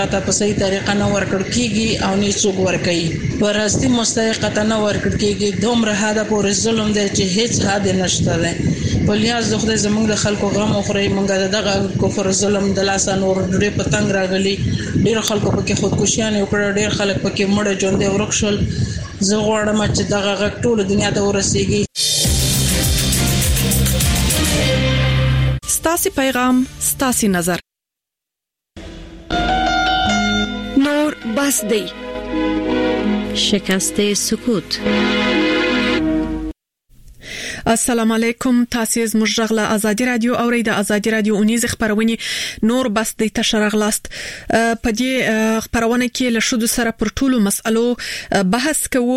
ته په صحیح طریقه نه ورکړ کیږي او نه څوک ورکړي ورستي مستحق نه ورکړ کیږي دومره هدا پورې ظلم دی چې هیڅ حد نشته ده په لیاز د خدای زموږ د خلکو غم او خوري موږ دغه کفر ظلم د لاسه نور ډېر پتنګ راغلي ډېر خلکو پکې خودکشیان وکړه ډېر خلک پکې مړ ژوند ورکشل زه غواړم چې دغه غږ ټول دنیا ته ورسیږي ستاسي پیغام ستاسي نظر نور بس دی شکست سکوت. السلام علیکم تاسو زموږ غلا ازادي رادیو اورید ازادي رادیو اونیز خبرونه نور بس د تشرغلاست په دې خبرونه کې له شودو سره پر ټولو مسالو بحث کوو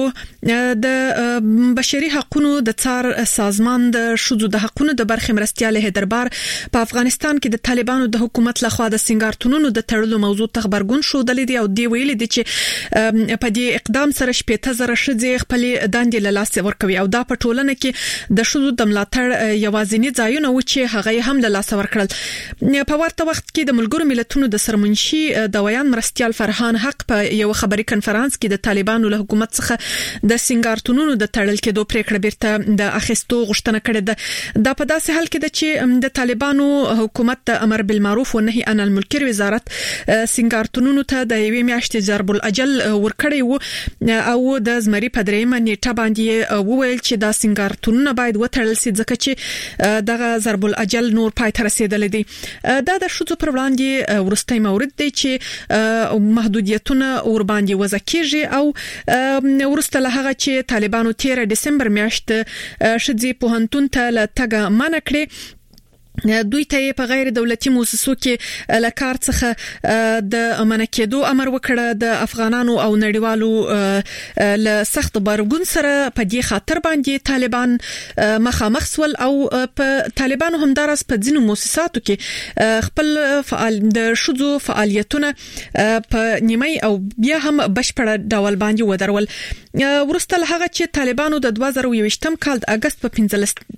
د بشري حقوقو د څار سازمان د شودو د حقوقو د برخې مرستياله دربار په افغانستان کې د طالبانو د حکومت لخوا د سنگارتونونو د تړلو موضوع ته خبرګون شو د لیدي او دی ویل دي چې په دې اقدام سره 15000 شذې خپل داندې له لاس ورکوي او دا په ټولنه کې د شذو د ملاتړ یوازینی ځایونه و چې هغه هم له لاس ورکړل په ورته وخت کې د ملګرو ملتونو د سرمنشي د ویان مرستيال فرحان حق په یو خبري کنفرانس کې د طالبانو له حکومت څخه د سنگارتونونو د تړل کېدو پریکړه بیرته د اخیستو غوښتنه کړې ده د په داسې حال کې چې د طالبانو حکومت د امر بالمعروف او نهي عن المنکر وزارت سنگارتونونو ته د یوې میاشتې ضرب الاجل ورکړی وو او د زمري په دریمه نیټه باندې وویل چې دا سنگارتونونه باید وتړل شي ځکه چې دغه ضرب الاجل نور پای ته رسیدل دي دا د شذو پر وړاندې ورستۍ مورد دی چې محدودیتونه ور باندې وضع کیږي او ورسته له هغه چې طالبانو 13 دسمبر میاشت شذې پوهنتون ته لټګه منع کړې دوی ته په غیر دولتي مؤسسو کې لکار څخه د امنکیدو امر وکړه د افغانانو او نړیوالو له سخت برګون سره په دې خاطر باندې طالبان مخامخ سول او په طالبانو هم درس په ځینو مؤسساتو کې خپل فعال د شذو فعالیتونه په نیمه او بیا هم بشپړ ډول باندې ودرول ورسته له هغه چې طالبانو د 2021م کال د اگست په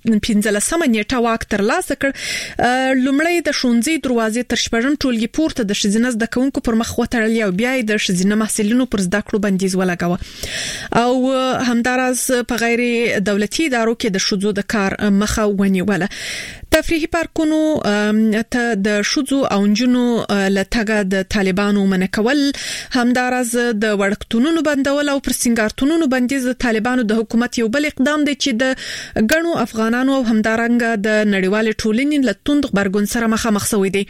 15مه نیټه واک ترلاسه کړ لومړی د شونځي دروازې تر شپږم ټولګي پورته د شزینه زده کوونکو پر مخ وتړل او بیا د شزینه محصلینو پر زده کړو بندیز ولګاوه او همدارس په غیر دولتي ادارو کې د شذو د کار مخه ونیوله تفریحي پارکونو ته د شذو او جنونو لټګه د طالبانو منکول همدارس د وړکتونونو بندول او پر سنگارتونونو بندیز د طالبانو د حکومت یو بل اقدام دی چې د غنو افغانانو او همدارنګ د نړیوال ټولنې لتوند خبرګون سره مخامخ شوې دي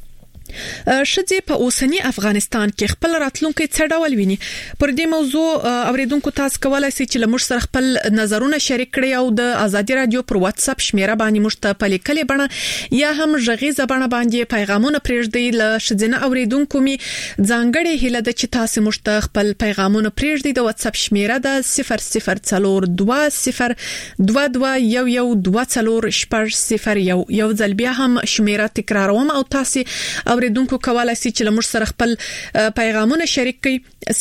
شذې په اوسنی افغانستان کې خپل راتلونکي څه ډول ویني پر دې موضوع اوریدونکو تاسو کولای شئ چې لمر سره خپل نظرونه شریک کړئ او د ازادي رادیو پر واتس اپ شمیره باندې مشته په لیکلې بڼه یا هم ژغیزه بڼه باندې پیغامونه پرېږدئ ل شذنه اوریدونکو می ځانګړي هله د چې تاسو مشته خپل پیغامونه پرېږدئ د واتس اپ شمیره د 0020221120 یو ځل بیا هم شمیره تکراروم او تاسو اوریدونکو کولای شي چې لمر سره خپل پیغامونه شریک کړئ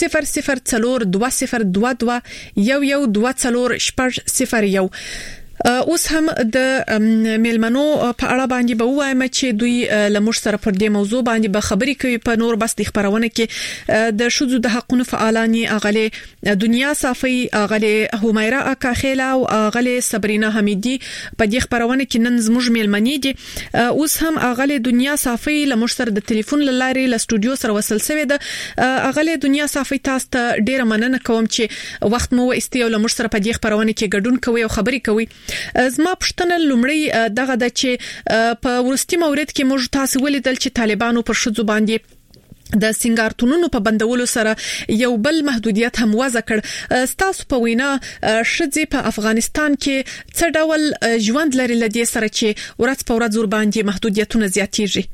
0020221120 اوس هم د میلمنو په اړه باندې به وایم چې دوی لمر سره پر دې موضوع باندې به خبرې کوي په نور بس د خبرونه کې د شذو د حقوقو فعالانی اغله دنیا صافي اغله همیرا اکاخیلا او اغله صبرینا حمیدی په دې خبرونه کې نن زموږ میلمنې دي اوس هم اغله دنیا صافي لمر سره د ټلیفون لارې له سټوډیو سره وصل شوی ده اغله دنیا صافي تاسو ته ډیره مننه کوم چې وخت مو استیو لمر سره په دې خبرونه کې ګډون کوي او خبرې کوي زما پښتنه لومړی دغه د چې په ورستي مورید کې موږ تاسو ولیدل چې طالبانو پر شذو باندې د سنگارتونونو په بندولو سره یو بل محدودیت هم وضع کړ ستاسو په وینا شذې په افغانستان کې څه ډول ژوند لري لدې سره چې ورځ په ورځ ور باندې محدودیتونه زیاتېږي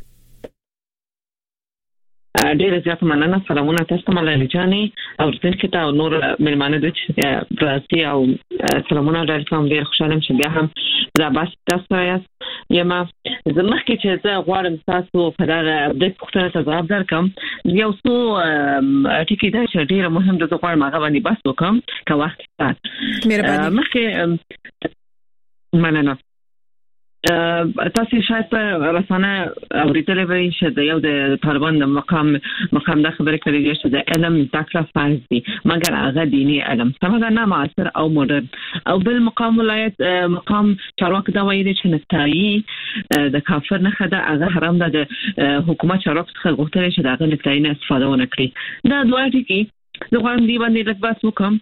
ډېر زیات مننه سلامونه تاسو ملالي جانې او څنګه تاسو نور مېلمانه د براسي او سلامونه درکوم ډېر خوشاله شم بیا هم دا بس تاسو یم زموږ کې چې زه غواړم تاسو په دغه د پوښتنې ته ځواب درکم یو څو ټکي دا چې ډېر مهم دي چې غواړم هغه باندې بس وکم که وخت مهرباني مخکې مننه تاسو شاید په رسانه اوریدلې وي چې د یو د طالبان د مقام د خبرې کړې چې د علم تکړه فرض دي مګر هغه دینی علم څنګه نه معاصر او مدرن او بل مقام ولایت مقام چارواکي دا وایي چې نکتایي د کافر نه خده هغه حرام ده د حکومت چارواکي څخه غوښتل چې دغه نکتایي نه استفاده ونه کړي دا دوه ټکي زه غواړم دی باندې لږ بحث وکم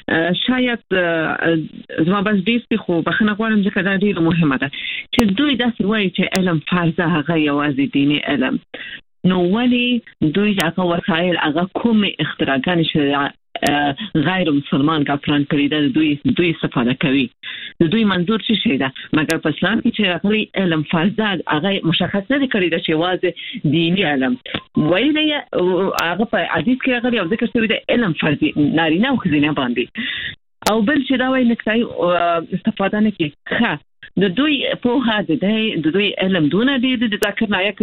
شاید زما بس دې خو بخنه غواړم چې دا ډیره مهمه ده چې دوی داسې وایي چې علم فرض هغه یوازې دیني علم نو ولی دوی هغه وسایل هغه کوم اختراعات شریعه غیر مسلمان کافران کړی دا دوی استفاده کوي د دوی منظور څه شي ده مګر په اسلام کې چې راغلي علم فرض هغه مشخص نه کړی دا چې واځي دینی علم وایي هغه په حدیث کې راغلي او ذکر شوی دی علم فرض نارینه او ښځینه باندې او بل چې دا وایي نکتای استفاده نه کوي ښه د دوی په هغه د دوی علم دونه دي د ذکر نایک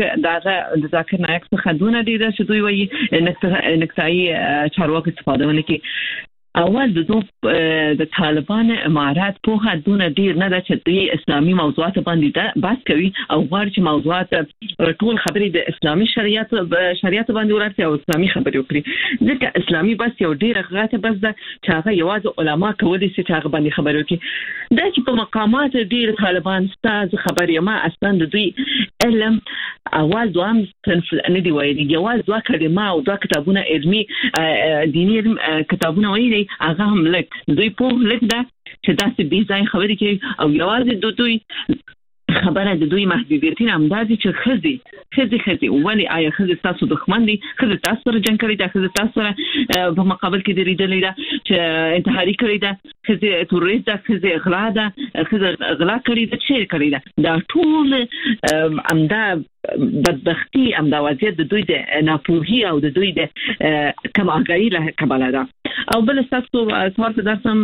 څخه دونه دي چې دوی وایي نکتای چارواکي استفاده ونه کوي اول د طالبان امارات په هغه دونه ډیر نه ده چې دوی اسلامي موضوعات باندې بحث کوي او غواړي چې موضوعات ټول خبرې د اسلامي شریعت باندې ورته او اسلامي خبرې وکړي ځکه اسلامي بس یو ډیر غلطه بس ده چې هغه یوازې علما کولی شي چې هغه باندې خبرې وکړي دا چې په مقامات ډیر طالبان ستاسو خبرې ما اصلا د دوی علم اول دوام صنف نه دی وایي یوازې دوه کلمه او دوه کتابونه علمي دینی کتابونه وایي هغه هم لک دوی په لک ده چې تاسو به ځای خبرې کوي او یوازې دوی خبره د دوی محدودیتونه همداسې چې خزي ولی آیا خزي تاسو دښمن دي خزي تاسو سره جنگ کړی دا خزي تاسو سره په مقابل کې درېدلې ده چې انتحاري کړی ده خزي تروریست ده خزي غلا ده خزي غلا کړی ده چې کړی ده دا ټول امدا بدبختی امدا وضعیت د دوی د ناپوهي او د دوی د کم آگاهی له کباله ده او بل تاسو سوال ته درسم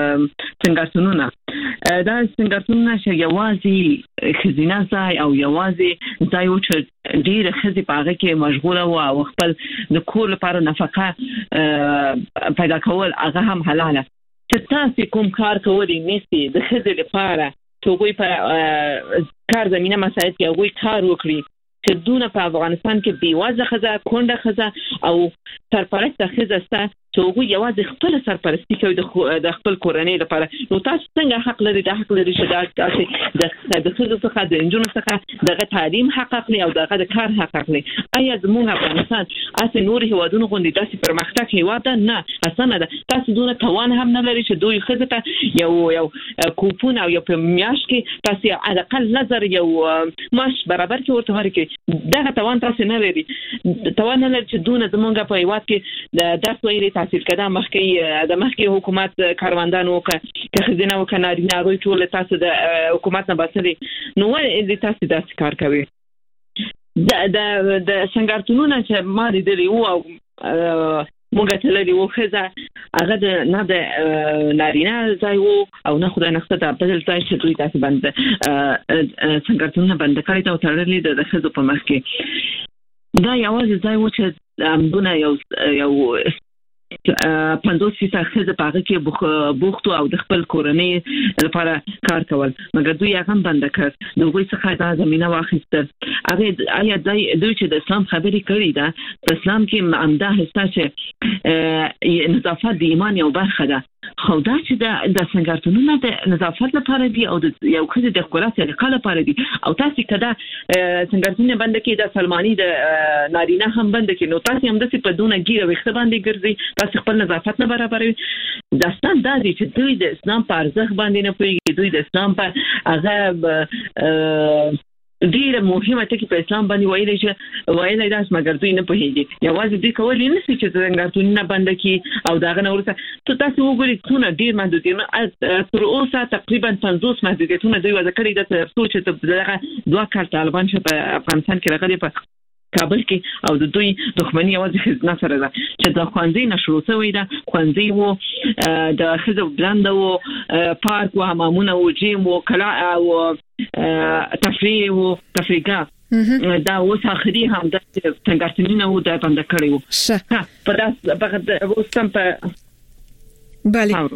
څنګه دا څنګه چې یوازې خزینه ځای او یوازې ځای و چې ډیره خزي پاغه کې مشغوله او خپل د کور لپاره نفقه پیدا کول هغه هم حلاله چې تاسو کوم کار کولی نسی د خزي لپاره توګوي په کار زمينه مساعد کې هغه کار وکړي چې دونه په افغانستان کې بیوازه خزه کونډه خزه او سرپرست خزه ست توګو یوازې خپل سرپرستی کوي د خپل کورنۍ لپاره نو تاسو څنګه حق لري چې تاسو د خزو څخه د انجونو څخه دغه تعلیم حق اخلي او دغه د کار حق اخلي ایا زموږ افغانستان اسې نور هیوادونو غوندي داسې پرمختګ هیواد نه اسانه ده تاسو دونه توان هم نه لري چې دوی خزه ته یو کوپون او یو میاش کې تاسو على الاقل نظر یو ماش برابر کې ورته ورکړي دغه توان تاسو نه لري توان نه لري چې دونه زموږ په هیواد کې د درس ویلي تحصیل کده مخکې حکومت کاروندانو که خزینه او کنارینه هغه ټول تاسو د حکومت نه باسي نو ولې تاسو داسې کار کوي د څنګهتونونه چې ما لیدلی او موږ ته لري وخزه هغه نه د نارینه ځای او نه خدای نه ستاسو په دل ځای چې دوی تاسو باندې څنګهتونه باندې کړی ته ترلې د خزو په مخ کې دا یوازې ځای و چې امدونه یو 50% خزه پاغه کې بوختو او د خپل کورنۍ لپاره کار کول مګر دوی هغه بند کړ دوی څخه دا زمينه واخیسته هغه آیا دوی چې د اسلام خبرې کړې ده په اسلام کې عمده حصہ چې نظافت د ایمان یو برخه ده خو دا چې د څنګهتونونه د نظافت لپاره دي او د یو خزه د خپل طریقه لپاره دي او تاسو کدا څنګهتونه بند کې د سلمانی د نارینه هم بند کې نو تاسو هم د په دونه ګیره وخت باندې ګرځي تاسو خپل نظافت نه برابروي داستان دا دی چې دوی د اسلام په ارزښت باندې نه پوهیږي دوی د اسلام په هغه ډیره مهمه ټکی په اسلام باندې وایي دا مګر دوی نه پوهیږي یوازې دوی کولای نشي چې څنګهتونه بند کې او داغه نورته تاسو وګورئ څونه ډیر محدودیتونه تر اوسه تقریبا 50 محدودیتونه دوی وضع کړی د ترڅو چې دغه دوه کال طالبان چې په افغانستان کې راغلي په کابل کې او د دوی دښمنی یوازې خزنه سره ده چې د خوانزي نشروع شوی ده خوانزي وو د خزو بلند وو پارک و حمامونه و جیم و کلا او تفریح و تفریحات دا اوس اخري هم د څنګهتونینه و د بند کړی وو په داس په اوسم په بله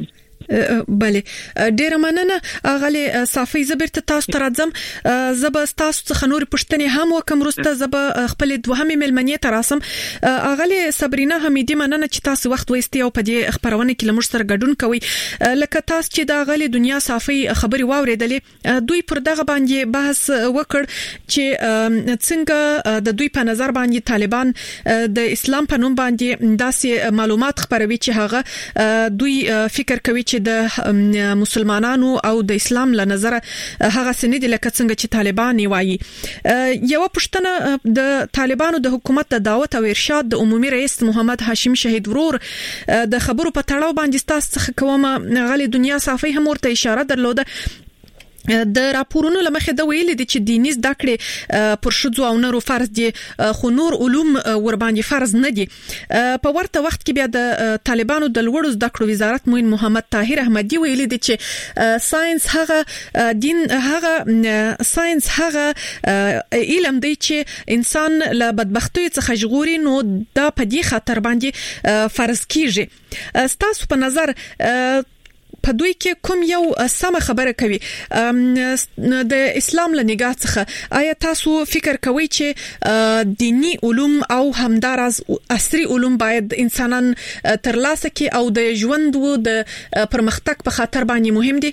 بله ډیر مننه اغلی صافي زبرت تاسو ترځم زب تاسو څخه نور پښتنې هم وکم رسته زب خپل دوهمې ملمنې تراسم اغلی صبرینا حمیدی مننه چې تاسو وخت وایستي او په دې خبرونه کې لمر سره ګډون کوي لکه تاسو چې د اغلی دنیا صافي خبري واوریدلې دوی پر دغه باندې بحث وکړ چې څنګه د دوی په نظر باندې طالبان د اسلام په نوم باندې داسې معلومات خبروي چې هغه دوی فکر کوي د مسلمانانو او د اسلام له نظر هغه سندې لکه څنګه چې طالبان وایي یو پښتنه د طالبانو د حکومت د دعوت او ارشاد د عمومي رئیس محمد هاشم شهید ورور د خبرو په تړاو باندې تاسو څخه کومه غلي دنیا صافي هم ورته اشاره درلوده د راپورونو لمخه د ویل دي چې دیني زده کړې پر شذو او نورو فرض دي خو نور علوم ور باندې فرض نه دي په ورته وخت کې بیا د طالبانو د لوړو زده کړو وزارت موین محمد طاهر احمدی ویل دي چې ساينس هغه دین هغه ساينس هغه علم دی چې انسان له بدبختی څخه ژغوري نو دا په دې خاطر باندې فرض کیږي ستاسو په نظر په دوی کې کوم یو سم خبره کوي د اسلام له نگاه څخه آیا تاسو فکر کوئ چې دینی علوم او همدارز عصري علوم باید انسانان ترلاسه کړي او د ژوند او د پرمختګ په خاطر باندې مهم دي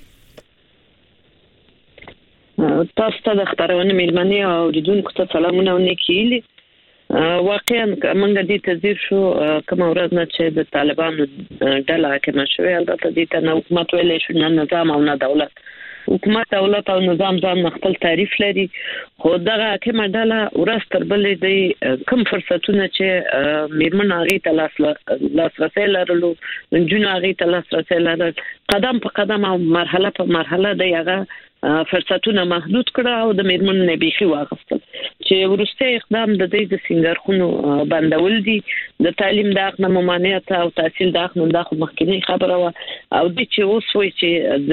تاسو ته د خبرونه ملمنې او ریډونکو ته سلامونه ونکړي واقعا موږ دې تذیر شو کوم ورځ نه چې د طالبانو ډله حاکمه شوې البته دې ته حکومت ویلې شو نه نظام او نه دولت حکومت دولت او نظام ځان خپل تعریف لري خو دغه حاکمه ډله ورځ تر بلې د کوم فرصتونه چې میرمن هغه ته لاسرسي لرلو جون هغه ته لاسرسي لرل قدم په قدم او مرحله په مرحله د هغه فرصتونه محدود کړه او د میرمن نبیخي واغستل چې ورسته اقدام د دې د سنگارخونو بندول دي د تعلیم د حق ممانعت او تحصیل د حق د مخکنی خبره او د چې اوس وایي چې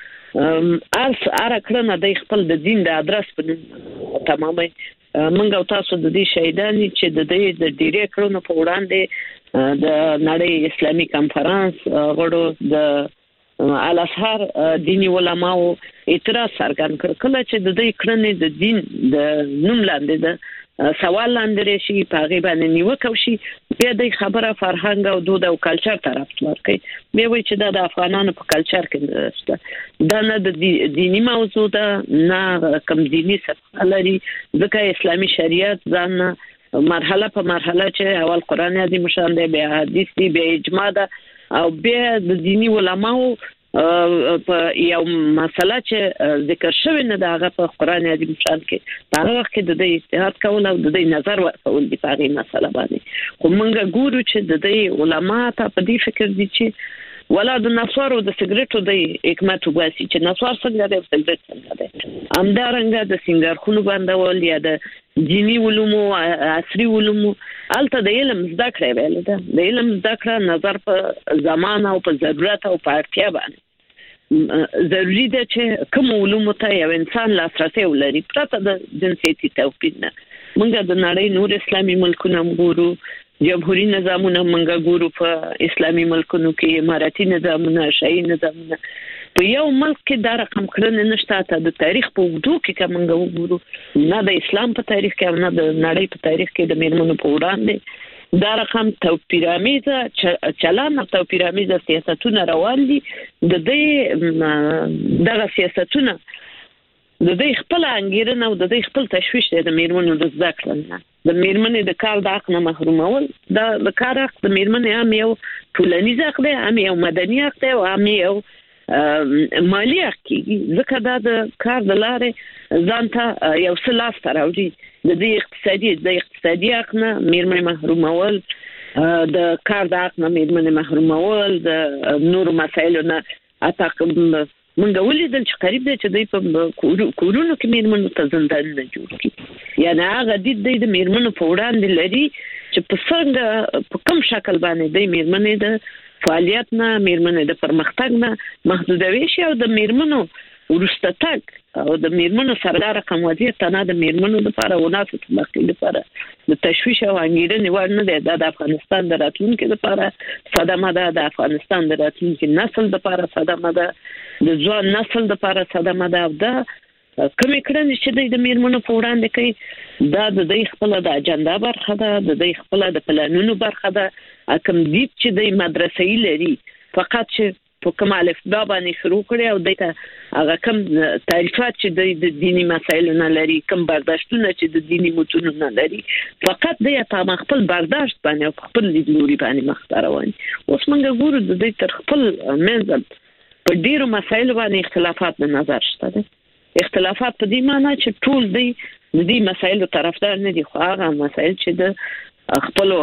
د ار کړنه د خپل د دین د ادرس په تمامه منګ او تاسو د دې شهیدانی چې د دې د ډیره کړنو په وړاندې د نړۍ اسلامي کانفرنس غړو د الازهر دینی علماو اعتراض څرګند کړ کله چې د دې کړنې د دین د نوم لاندې د سوال لاندې شي په غیبه نیوکه شي بیا د خبره فرهنګ او دود او کلچر طرف ورکړي به وي چې د افغانانو په کلچر کې شته دا نه د دینی موضوع ده نه کوم دینی څه لري ځکه اسلامي شریعت ځان مرحله په مرحله چې اول قران عظیم شان دی بیا حدیث دی بیا اجماع ده او بیا د دینی علماو په یو مسله چې ذکر شوی نه دا په قران عظیم شان کې هغه وخت کې د اجتهاد کول او د نظر ورکول دی په هغه مسله باندې خو موږ ګورو چې د علما ته په دې فکر دي چې ولا د نصارو د سیګریټو د حکمت وباسي چې نصار څنګه د سیګریټ څنګه ده همدارنګه د سنگارخونو بندول یا د دینی علوم او عصري علوم الته د علم زده کړې ویل ده د علم زده کړه نظر په زمانه او په ضرورت او په اړتیا باندې ضروری ده چې کوم علوم ته یو انسان لاسرسي ولري پرته د جنسيتي توپیر نه موږ د نړۍ نور اسلامي ملکونه ګورو جمهوریت نظامونه موږ ګورو په اسلامي ملکونو کې اماراتي نظامونه شاهي نظامونه په یو ملک کې دا رقم کړنه نشته ته د تاریخ په وګړو کې کوم وګورو نه د اسلام په تاریخ کې نه د نړۍ په تاریخ کې د میرمنو په وړاندې دا رقم توپیرامیزه چلان او توپیرامیزه سیاستونه روان دي د دې دغه سیاستونه د دې خپل انګیرنه او د دې خپل تشویش د میرمنو د ذکر نه د میرمنې د کار د حق نه محرومول د کار حق د میرمنې هم یو ټولنیز حق دی هم یو مدني حق دی او هم یو مالی حق کیږي ځکه دا د کار د لارې ځان ته یو څه لاس ته راوړي د دې اقتصادي حق نه میرمنې محرومول د کار د حق نه میرمنې محرومول د نورو مسایلو نه اته منګه ولیدل چې قریب دی چې د کورونو کې میرمنو ته زندانونه جوړ کړي یعنی هغه د میرمنو په وړاندې لري چې په څنګه په کوم شکل باندې د میرمنې د فعالیت نه میرمنې د پرمختګ نه محدودوي شي او د میرمنو ورسته تک او د میرمنو سردار رقم وزیر تنه د میرمنو لپاره وناسو تلقي لپاره د تشویش او انګیرنې ور نه دی د افغانستان د راتلونکو لپاره صدمه ده د افغانستان د راتلونکو نسل لپاره صدمه ده د ځوان نسل لپاره صدمه ده دا کومې کړنې چې د میرمنو په وړاندې کوي دا د دوی خپل د اجنډا برخه ده د دوی خپل د پلانونو برخه ده کوم دې چې د مدرسې لري فقط چې په کوم الفبا باندې شروع کړي او دغه هغه کوم تعریفات چې د دینی مسایلو نه لري کوم برداشتونه چې د دینی متونو نه لري فقط د په خپل برداشت باندې او خپل لیدلوري باندې مختاروي اوس موږ ګورو د دې تر خپل منځ په ډیرو مسایلو باندې اختلافات د نظر شته ده اختلافات په دې معنی چې ټول د دې مسایلو طرفدار نه دي خو هغه مسایل چې د خپل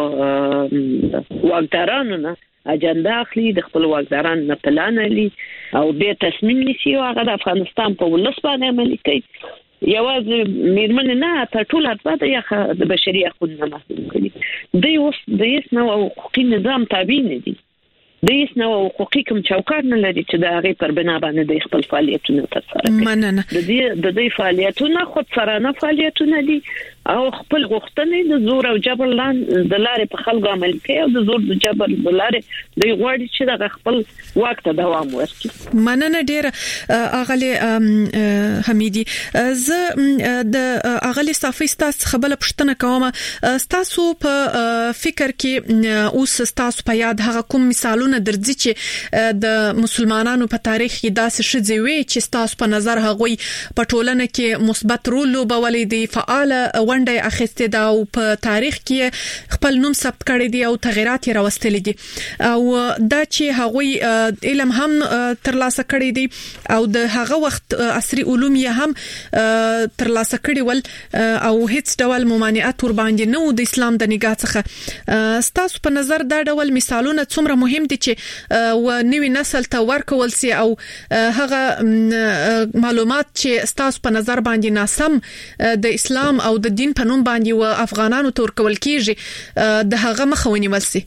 واکدارانو نه اجنډا اخلي د خپل واکدارانو نه پلان لري او به تصمیم نیسي او هغه د افغانستان په ولس باندې عملي کوي یوازې میرمن نه ته ټول اړتیا ده د بشري حقوقو محدود کړي د اوس د هیڅ نوع حقوقي نظام تابع نه دي د هیڅ نوع حقوقي کوم چوکاټ نه لري چې د هغه پر بنا باندې د خپل فعالیتونو ترسره کوي د دې فعالیتونو خود سرانه فعالیتونه دي او خپل غوښتنې د زور او جبر لاندې د لارې په خلکو عمل کوي او د زور د جبر د لارې د غوړي چې د خپل وخت دوام ورکړي مننه ډېر اغلی حمیدي زه د اغلی صافي ستاسو خبره پښتنه کوم ستاسو په فکر کې اوس ستاسو په یاد هغه کوم مثالونه درځي چې د مسلمانانو په تاریخ کې داسې شې وي چې ستاسو په نظر هغوی په ټولنه کې مثبت رول لوبولې دي فعال ونډه اخیسته دا او په تاریخ کې خپل نوم ثبت کړی دی او تغیرات یې راوستل دي او دا چې هغوی علم هم ترلاسه کړی دی او د هغه وخت عصري علوم یې هم ترلاسه کړی ول او هیڅ ډول ممانعت ور باندې نه د اسلام د نگاه څخه ستاسو په نظر دا ډول مثالونه څومره مهم دي چې و نوې نسل ته ورکول سي او هغه معلومات چې ستاسو په نظر باندې ناسم د اسلام او د دین په نوم باندې و افغانانو تور کول کیږي د هغه مخه ونیول سي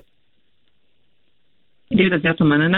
ډیره زیاته مننه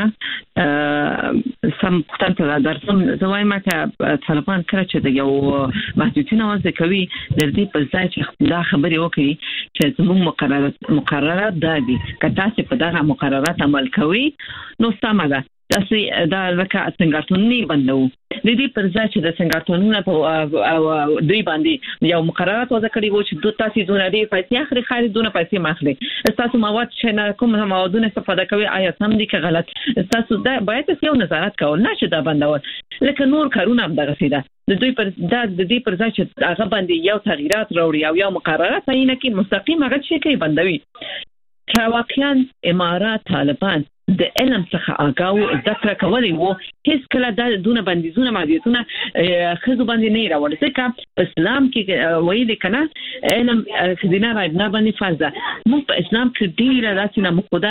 سم پښتنه درسم زوایم چې طالبان کړه چې د یو محدودیتونه وځي کوي د دې په ځای چې دا خبري وکړي چې زموږ مقررات دي که تاسو په دغه مقررات عمل کوي نو سمه ده تاسو دا لکه څنګه بندو د دې پر ځای چې د څنګه په دوی باندې یو مقررات وضع کړی و چې دوه تاسو زونه دی پیسې اخري خالي دونه پیسې ماخلي تاسو مواد چې کوم موادونه استفاده کوي آیا سم دي که غلط تاسو دا باید یو نظارت کول نه چې دا بندول لکه نور کارونه هم دغه سیده د دوی پر د دې پر ځای چې هغه باندې یو تغیرات راوړي او یو مقررات عینه کې مستقیم هغه شي کوي بندوي واقعا امارات طالبان د علم څخه آگاو ذکر کولی وو هیڅ کله د دونه بندیزونه مالیاتونه خزو باندې نه راوړل ځکه اسلام کې وایي کنه علم خدینه راځنه باندې فرض مو په اسلام کې ډیره راسي نه مقدا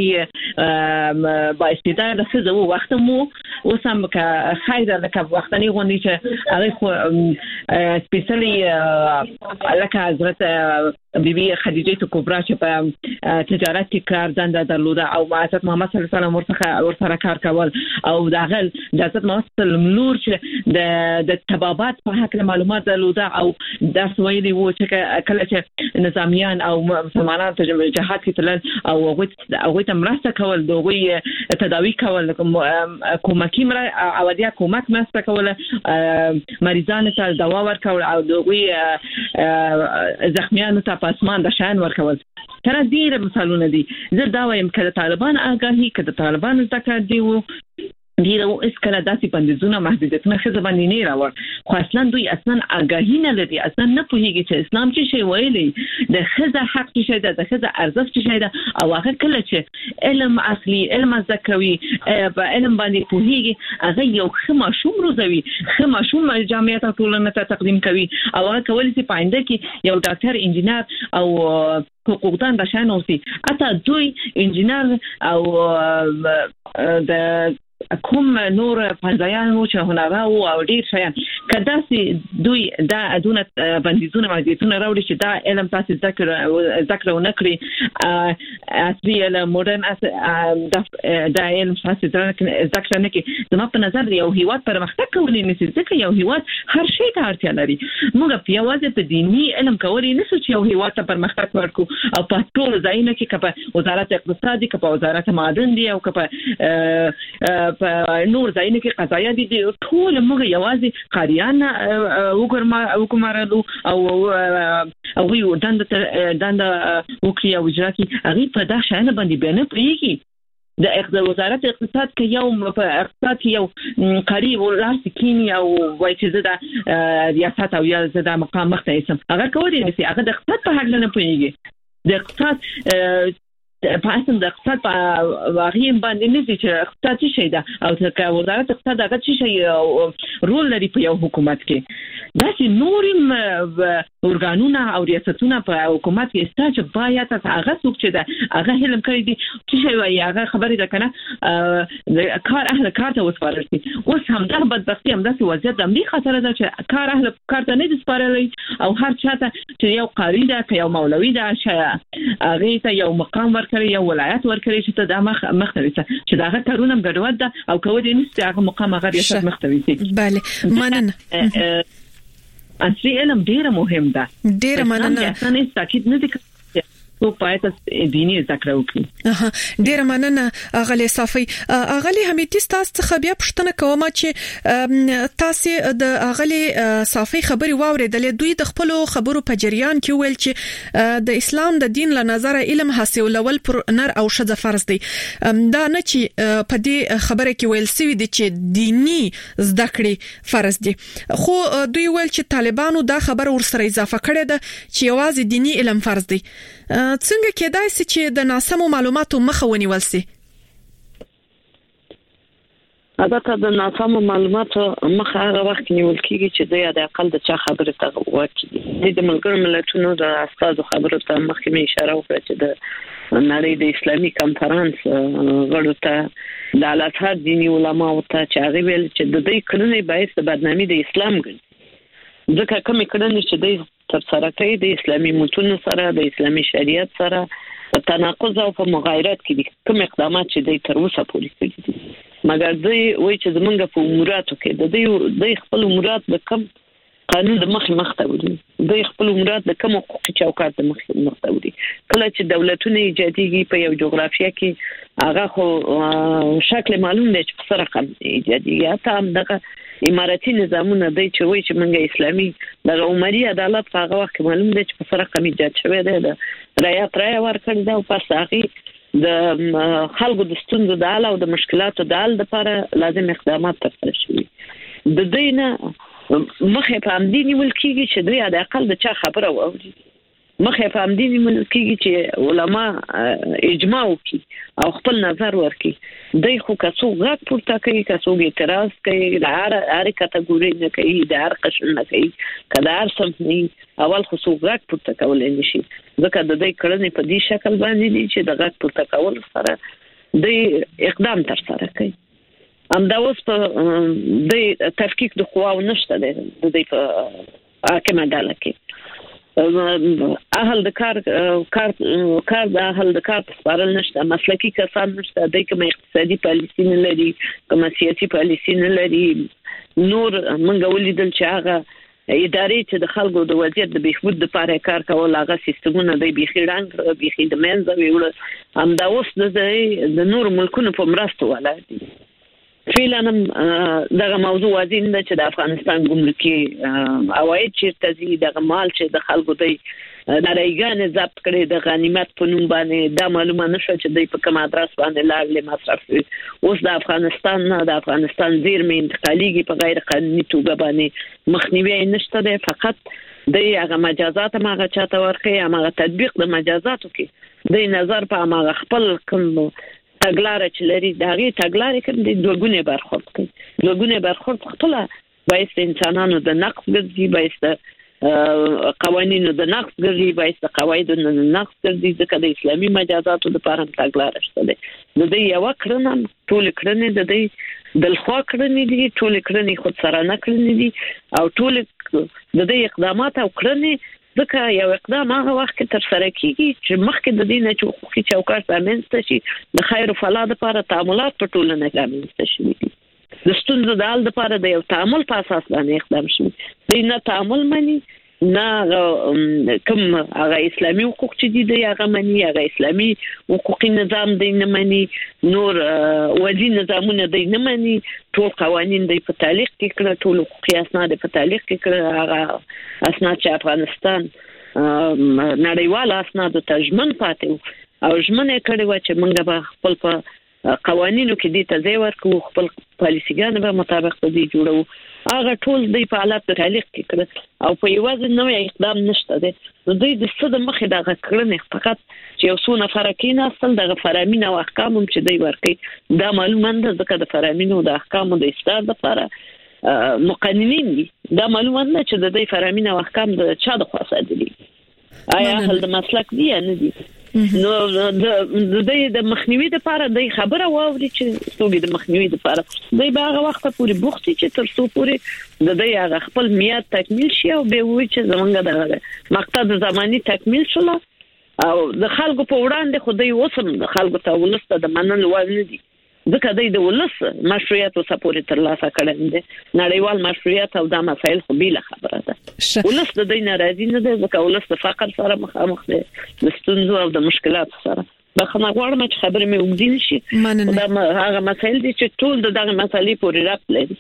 هغه با استعداد خزو وخت مو وسم که خیر لکه وختنی غونډي چې هغه سپیشلی لکه حضرت بیبي خدیجه کبرا چې په تجارت کې کار دنده درلوده او حضرت محمد صلی الله علیه وسلم ورسره کار کول او داغه د حضرت محمد صلی الله علیه وسلم چې د تبابات په حق معلومات درلوده او د سویلي وو چې کله چې نظامیان او مسلمانان ته جهاد کې تلل او هغه ته مرسته کول دوی تداوی کول کومکی اودیا کومک مرسته کول مریضان ته دوا ورکول او دوی زخمیان ته پاسمان د شان ورکول تر ډیره مثالونه دي زه دا وایم چې طالبان آگاهی کړه طالبان ذکر دی وو ډیره اس کله داسې بندیزونه محدودیتونه خزه باندې نه راوړ خو اصلا دوی اصلا آگاهی نه لري اصلا نه پوهیږي چې اسلام څه شی ویلي د خزه حق څه شی ده د خزه ارزښت څه شی ده او هغه کله چې علم اخلي علم زکوي په علم باندې پوهیږي هغه یو خماشوم روزوي خماشوم جامعیت ټولنه ته تقدیم کوي او هغه کولی شي پاینده کې یو ډاکټر انجینر او حقوقدان بشن اوسي اته دوی انجینر او د کوم نور پنځایانو چې هنرو او ډیر شیان کدا سي دوی دا ادونه بندیزونه موجودونه راوړي چې دا علم تاسو ذکر ونکړي اصلي علم مدرن دا علم تاسو ذکر نه کوي زما په نظر یو هیواد پرمختګ کولی نشي ځکه یو هیواد هر شي ته اړتیا لري موږ په یوازې په دیني علم کولی نشو چې یو هیواد ته پرمختګ ورکړو او په ټول ځایونو کې کله وزارت اقتصادي کله وزارت معدن دی او کله په نور ځایونو کې قضایا دي ټول موږ یوازې قاریان وګورمارلو او وی دند وکړي او اجرا کوي هغه په دا شانه باندې بیان پریږي د وزارت اقتصاد کې یو په اقتصاد کې یو قریب ولاس کینی او وایي چې زدا ریاست او یا زدا مقام مخته اسم هغه کوي چې هغه د اقتصاد په حق نه پوهیږي د اقتصاد په اساس د اقتصاد په واقعي باندې نه چې اقتصاد څه شي ده او چې وزارت اقتصاد هغه څه شي رول لري په یو حکومت کې دا چې نورم اورګانونه او ریاستونه په حکومت کې ستاسو باید هغه څوک چې ده هغه علم کوي دي چې شي وایي هغه خبرې ده کنه د کار اهل کار ته وسپارل شي اوس هم دا بدبختي هم داسې وضعیت هم دي خطر ده چې کار اهل کار ته نه دي سپارلې او هر چاته چې یو قاری ده که یو مولوي ده هغه ته یو مقام ورکړي یو ولایت ورکړي چې ته د مختوي چې دا کارونه ګډوډ ده او کوي نشته هغه مقام هغه ریاست مختوي شي بله مننه اصلي علم ډیره مهم ده ډیره مننه اصلا تاکید نه دي او پایته دیني ذکر وکړي ډیره مننه اغلی صافي اغلی حمیدی تاسو څخه بیا پښتنه کوم چې تاسو د اغلی صافي خبري واوریدلې دوی د خپل خبرو په جریان کې ویل چې د اسلام د دین له نظر علم حاصلول پر نر او ښځه فرض دی دا نه چې په دې خبره کې ویل سوي دي چې دینی زده کړې فرض دي خو دوی ویل چې طالبانو دا خبر ورسره اضافه کړې ده چې یوازې دینی علم فرض دی څنګه کېدای شي چې د ناسمو معلوماتو مخه ونیول شي البته د ناسمو معلوماتو مخه هغه وخت نیول کیږي چې د اقل د چا خبره ته وایي د ملګرو ملتونو د استادو خبرو ته مخکې اشاره وکړه چې د نړۍ د اسلامي کانفرنس غړو ته د الازهر دینی علماو ته چې هغه ویل چې د دې کړنې باعث د بدنامي د اسلام ګرځي ځکه کوم کړنې چې د تر سره کوي د اسلامي متونو سره د اسلامي شریعت سره په تناقض او په مغایرت کې دي کوم اقدامات چې د تر اوسه پورې کړي دي مګر دوی وایي چې زمونږ په اموراتو کې د خپل امورات د کم قانون د مخته ودی د خپل امورات د کم حقوقي چوکاټ د مخته ودی کله چې دولتونه ایجاديږي په یو جغرافیه کې هغه خو شکل معلوم دی چې په رقم ایجاديږي ته هم دغه اماراتي نظامونه دی چې وایي چې موږ اسلامي د عمري عدالت په هغه وخت معلوم دی چې په رقم ایجاد شوی دی د رعایت ورکړي دا او پس هغه د خلکو د ستونزو د حل او د مشکلاتو د حل لپاره لازم اقدامات ترسره شي د دینه مخه په امدی نیول کیږي چې دوی د اقل د چا خبره واوري مخه په امدی نیول کیږي چې علما اجماع وکړي او خپل نظر ورکړي دوی خو کڅو غږ پورته کوي کڅو اعتراض کوي د هر کټګوري نه کوي د هر قشر نه کوي کله هر څه نه اول خو غږ پورته کول نشي ځکه د دې کړنې په دې شکل باندې دي چې د غږ پورته کول سره د اقدام تر سره کوي دا اوس په د تفکیک د قواو نشته د دې په حاکم عدالت کې اهل د کار د اهل د کار سپارل نشته مسلکی کسان نشته د کوم اقتصادي پالیسي نه لري کوم سیاسي پالیسي نه لري نور منګ ولیدل چې هغه ادارې چې د خلکو د وضعیت د بهبود لپاره کار کول هغه سیستمونه د بيخي رنګ بيخي د منځ ویول هم دا اوس د نور ملکونو په مرسته ولادي فعلا دغه موضوع واضح ده چې د افغانستان ګمرکي عواید چیرته دي دغه مال چې د خلکو دی د رایګان ضبط کړي د غنیمت په نوم باندې دا معلومه نشو چې دی په کوم ادرس باندې لاغلي مصرف اوس د افغانستان زیرمې انتقاليږي په غیر قانوني توګه باندې مخنیوي نشته ده فقط د هغه مجازات هغه چاته ورکړي هغه تطبیق د مجازاتو کې د نظر په هغه خپل کوم تګلارې چې لري دغه تګلارې کوم د دوګونه برخورد کوي دوګونه برخورد خپل باعث انسانانو د نقص ګرځي باعث قوانینو د نقض ګرځي باید د قواعدو د نقض ګرځي ځکه د اسلامي مجازاتو لپاره تګلارې شته د دې یو کړنه ټول کړنې د دې دلخوا کړنې دي ټول کړنې خود سره نه کړنې دي او ټول د دې اقدامات او کړنې ځکه یو اقدام هغه وخت تر سره کیږي چې مخکې د دې نه چې حقوقي چوکاټ رامنځته شي د خیر او فلاح لپاره تعاملات په ټولنه کې رامنځته شي د ستونزو د حل لپاره د یو تعامل په اساس باندې اقدام شي د نه تعامل مني نه کوم هغه اسلامي حقوق چې دي هغه مني هغه اسلامي حقوقي نظام دی نه مني نور ودي نظامونه دی نه مني ټول قوانين دی په تعلیق کې کړه ټول حقوقي اسناد په تعلیق کې کړه هغه اسناد چې افغانستان نړیوال اسناد ترجمه پاتې او ژمنه کړې و چې موږ به خپل په قوانینو کې دې ته ځای ورکړو خپل پالیسيګان به مطابق دې جوړو هغه ټول د حالات تعلیق کړي او په یوازې نوې اقدام نشته ده نو دوی د څه د مخې د کړنې فقط چې یو څو نفر کې نه اصل د فرامین او احکام چې دوی ورکړي دا معلومه ده ځکه د فرامین او د احکام د استاد لپاره مقننین دي دا معلومه ده چې د دوی فرامین او احکام د چا د خاصه دي آیا هل د مسلک دی نه دي نو د مخنیوي لپاره د خبره واوري چې څوګي د مخنیوي لپاره د هغه وخت پورې بوختي چې تر څو پورې د هغه خپل میاد تکمیل شي او به وي چې زمونږ د مقصد زماني تکمیل شول او د خلکو په وړاندې خو د وسم د خلکو ته ولسته د منل وړاندې دي ځکه د ولس مشروعیت او سپورټ تر لاسه کړل دي نړیوال مشروعیت او د مسایل خو بیل خبره ده ولس د دې ناراضي نه ده ځکه ولس د فقر سره مخامخ دي د ستونزو او د مشکلات سره بخنه غواړم چې خبرې مې وګدین شي دا هغه مسایل دي چې ټول دغه مسالې پورې رابط لري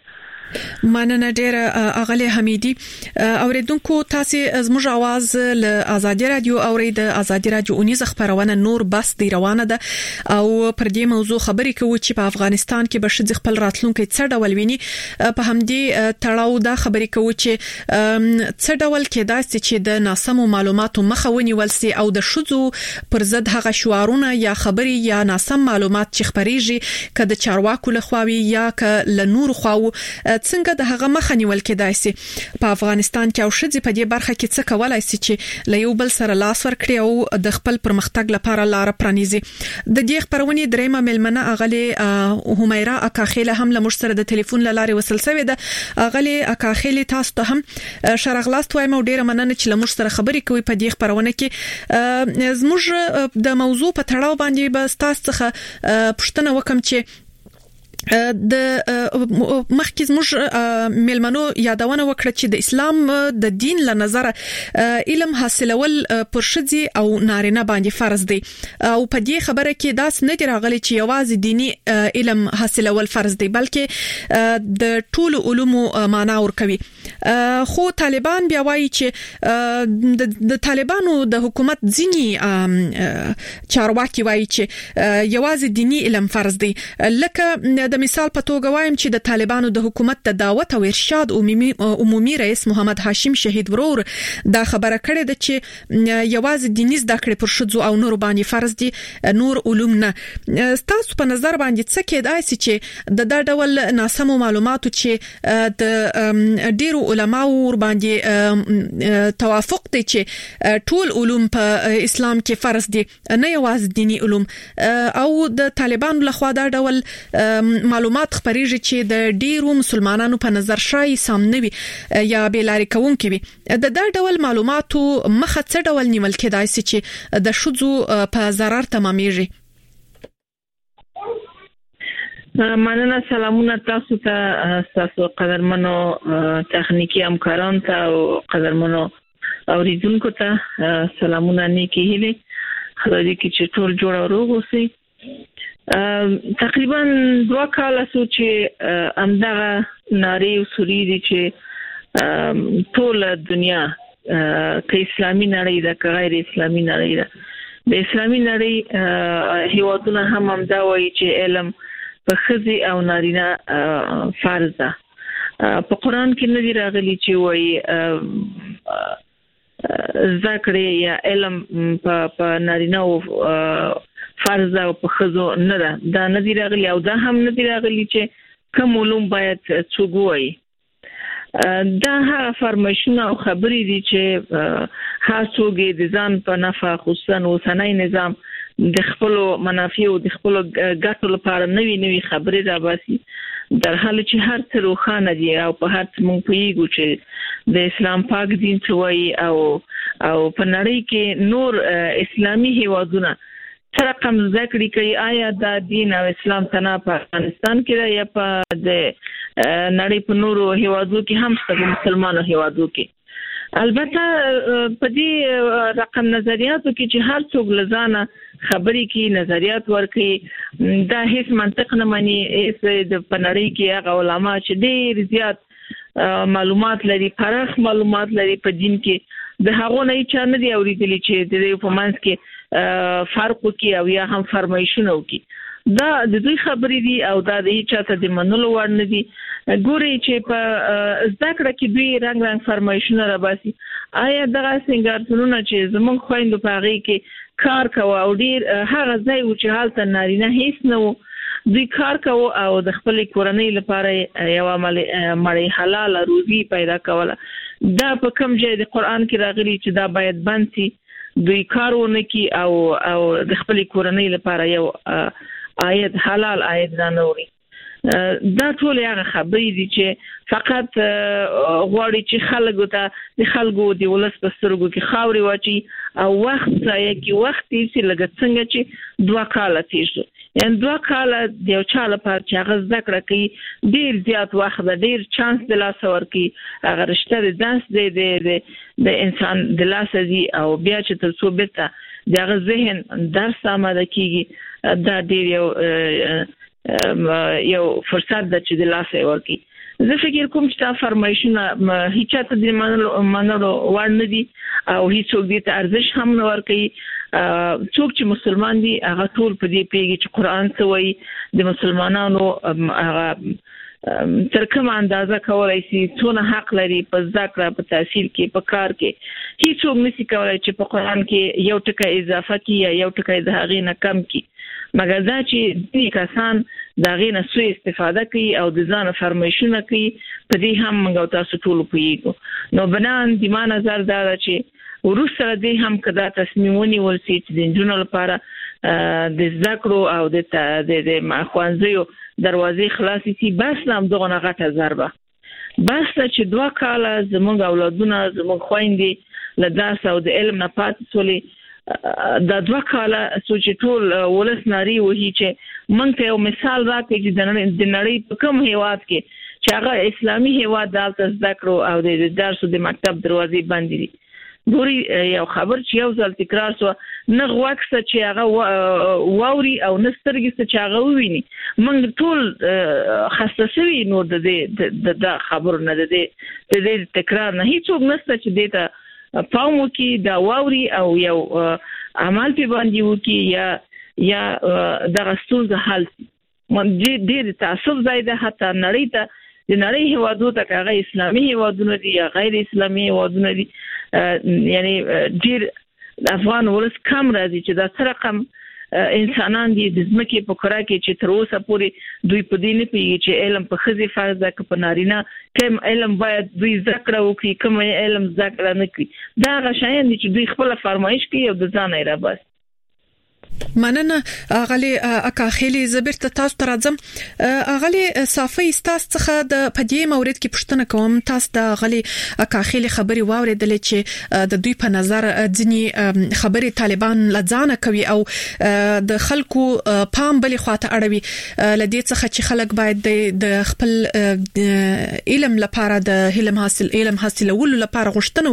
مننه ډیره اغلی حمیدی اوریدونکو تاسو زموږ आवाज له ازادي رادیو اورید ازادي رادیو اونیز خبرونه نور بس دی روانه ده او پر دې موضوع خبرې کوو چې په افغانستان کې به شذ خپل راتلونکو څه ډول ویني په همدې تړاو دا خبرې کوو چې څه ډول کېدای شي چې د ناسمو معلوماتو مخه ونیول سي او د شذو پر ضد هغه شعارونه یا خبري یا ناسم معلومات چې خبريږي کده چارواکو لخواوي یا ک لنور خواو څنګه د هغه مخه نیول کېدای شي په افغانستان کې او شذ په دې برخه کې څه کولای شي چې له یو بل سره لاس ورکړي او د خپل پرمختګ لپاره لار پرانیزي د دې خبرونه درېمه ملمنه اغلی همیرا اکاخیله هم له مشتره د ټلیفون لارې وصل شوی ده اغلی اکاخیله تاسو ته هم شرغلاست وایم او ډیره مننه چې له مشتره خبرې کوي په دې خبرونه کې زموږ د موضوع په تړاو باندې به تاسو څخه پوښتنه وکم چې د مخکې زموږ ملمنو یادونه وکړه چې د اسلام د دین له نظر علم حاصلول پر شذي او نارینه باندې فرض دی او په دې خبره کې داس نه دی راغلی چې یوازې دینی علم حاصلول فرض دی بلکې د ټول علومو معنا ورکوي خو طالبان بیا وایي چې د طالبانو د حکومت ځینی چارواکي وایي چې یوازې دینی علم فرض دی لکه د مثال په توګه وایم چې د طالبانو د حکومت د دعوت او ارشاد عمومي رئیس محمد هاشم شهید ورور دا خبره کړې ده چې یوازې دیني زده کړې پر شذو او نور باندې فرض دي نور علوم نه تاسو په نظر باندې څه کېدای شي چې د دا ډول ناسمو معلوماتو چې د ډیرو علماو ور باندې توافق دي چې ټول علوم په اسلام کې فرض دي نه یوازې دینی علوم او د طالبانو لخوا دا ډول معلومات خبريږي چې د ډیرو مسلمانانو په نظر شای سم نه وي یا بیلاری کوونکې وي د دا ډول معلوماتو مخه څه ډول نیول کېدای شي چې د شذو په ضرر تمامېږي مننه سلامونه تاسو ته تاسو قدرمنو تخنیکی همکاران ته او قدرمنو اوریدونکو ته سلامونه نیکی هیله خدای دې چې ټول جوړ او روغ اوسئ تقریبا 2 کال سو چې امدغه ناری او سوري دي چې ټول دنیا کې اسلامي نړۍ ده که غیر اسلامي نړۍ ده د اسلامي نړۍ هیوادونه هم دا وایي چې علم په خزي او نارینه فرض ده په قران کې نه دی راغلي چې وایي ذکر یا علم په نارینه او فرض او په خزو نه ده دا نه دی راغلی او دا هم نه دی راغلی چې کوم علوم باید څوګوي دا هغه فرمایشونه او خبرې دي چې هڅوګي د ځان په نفع خصوصا اوسنۍ نظام د خپل منافع او د خپل ګټو لپاره نوي خبرې راوځي در حال چې هر څه روښانه دي او په هر څه مونږ پوهیږو چې د اسلام پاک دین څه وایي او په نړۍ کې نور اسلامي هیوادونه څه رقم ذکر کوي آیا دا دین او اسلام تنه په افغانستان کې یا په د نړۍ په نورو هیوادو کې هم څه مسلمانو هیوادو کې البته په دې رقم نظریاتو کې چې هر څوک لزانه خبرې کې نظریات ورکړي دا هیڅ منطق نه مانی د پنړی کې هغه علما چې ډېر زیات معلومات لري پراخ معلومات لري په دین کې د هغه نه چې نه دی اوریدلی چې د پرفارمنس کې فرق کوي او یا هم فرمایشونه کوي دا د دوی خبرې دي او دا د هیڅ چاته د منلو وړ نه دي ګوري چې په ذکر کې دوی رنگ فرمایشونه را باسي آیا دغه څنګه چې زمونږ خويندو په هغه کې کار کوي او ډیر هغه ځای و چې حالت نارینه هیڅ نه و دوی کار کوي او د خپل کورنۍ لپاره یو مړی حلال روزي پیدا کوله دا په کوم ځای د قران کې راغلي چې دا باید بند شي دوی کارونه کوي او د خپل کورنۍ لپاره یو آیت حلال آیت نه دا ټول هغه خبرې دي چې فقط غواړي چې خلکو د ولس په سترګو کې خاوري واچي او وخت ځای کې وخت یې لګ څنګه چې 2 کال تیر شو یعنی 2 کال د یو چا لپاره چې هغه ذکر کوي ډیر زیات وخت ډیر چانس د لاس ورکی هغه رشتہ د داس د انسان د لاس دی او بیا چې تر څو بیت دغه ذهن درس آماده کیږي دا ډیر یو فرصت د چې د لاس ورکی زه فکر کوم چې تا فرمایشونه هیڅ ته د منلو وړ نه دي او هیڅ څوک دې ته ارزش هم نه ورکوي څوک چې مسلمان دي هغه ټول په دې پیږي چې قران څه وایي د مسلمانانو هغه تر کومه اندازه کولای شي څونه حق لري په ذکر په تحصیل کې په کار کې هیڅ څوک نشي کولای چې په قران کې یو ټکی اضافه کړي یا یو ټکی د هغې نه کم کړي مګر دا چې دې کسان دا غینه سوء استفاده کوي او د ځان فرمایشونه کوي په دې هم موږ تاسو ټول پوهیږو نو بنان د ما نظر دا چې ورسره دې هم کدا تصمیمونه ولسی چې د جنونو لپاره د ذکر او د خوانځيو دروازې خلاصې سي بس نام دغه غټه ضربه بس چې 2 کال زموږ اولادونه زموږ خويندې لداس او د علم نه پاتې سولې دا 2 کال سوچ ټول ولس ناری وਹੀ چې مونږ ته یو مثال راکړي چې د نړۍ په کوم هیواد کې چې هغه اسلامي هیواد دالته ذکر او د درس د مکتب دروازې بندې دي ګوري یو خبر چې یو ځل تکرار شو نه غوښته چې هغه ووري او نسترګي چې هغه وویني موږ ټول خصوصي نو د خبر نه د تکرار نه هیڅ نشته چې دیتا پاومو کې دا ووري او یو عمل په باندې وکي یا د رسول د حل ډېر تعصب زیاده حتی نړۍ ته د نړۍ هیوادو ته هغه اسلامي هیوادونه دي یا غیر اسلامي هیوادونه دي یعنی ډېر افغان ولس کم راځي چې دا څه رقم انسانان دي د ځمکې په کړه کې چې تر اوسه پورې دوی په دې نه پیږي چې علم په خزي فرض ده که په نارینه کوم علم باید دوی ذکر وکړي کوم علم ذکر نه کړي دا غشاین دي چې دوی خپل فرمایش کوي او د ځان یې را بس مننه اغلی اکاخلی زبرت تاسو ته راځم اغلی صافي تاسو څخه د پدې مورید کې پښتنه کوم تاسو د اغلی اکاخلی خبري واوریدل چې د دوی په نظر ځنی خبري طالبان لځانه کوي او د خلکو پام بلې خواته اړوي لدې څخه چې خلک باید د خپل علم لپاره د علم حاصلولو لپاره غوښتنه